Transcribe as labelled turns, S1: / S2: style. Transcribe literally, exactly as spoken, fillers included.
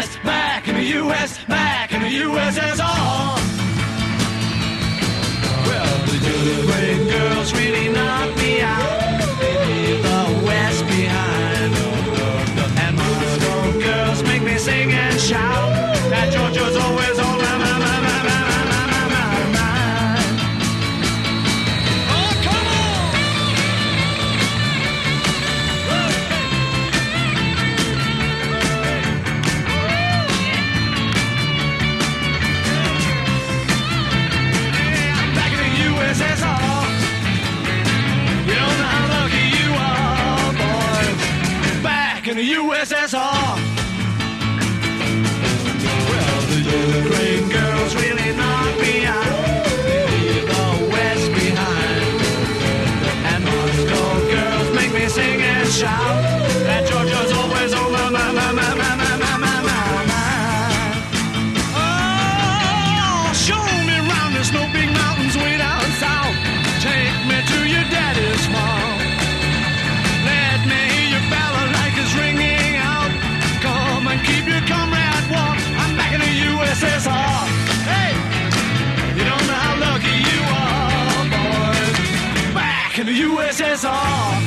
S1: S, back in the U S, back in the U S S R. Well, the Ukraine girls really knock me out. They leave the West behind. And Moscow girls make me sing and shout. That Georgia's always on my, my, my, my, my, my, my, my mind. Oh, come on! I'm back in the U S S R. You don't know how lucky you are, boys. Back in the U S S R. Ukraine girls really knock me out. They leave the West behind. And Moscow girls make me sing and shout. That Georgia's always on my, my, my, my, my, my, my, my, my mind. Oh, show me round the snow big mountains way down south. Take me to your daddy's farm. Let me hear your balalaikas ringing out. Come and keep your comrade warm. I'm back in the U S S R. Hey, you don't know how lucky you are, boys. Back in the U S S R.